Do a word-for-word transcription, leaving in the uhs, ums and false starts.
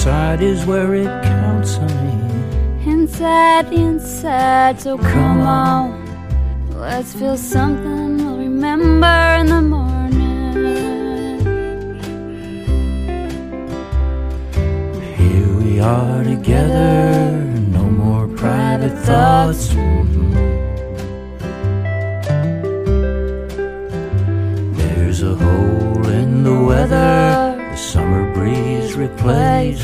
Inside is where it counts, honey. Inside, inside, so come on, let's feel something we'll remember in the morning. Here we are together, no more private thoughts. Mm-hmm. There's a hole in the weather, the summer breeze replays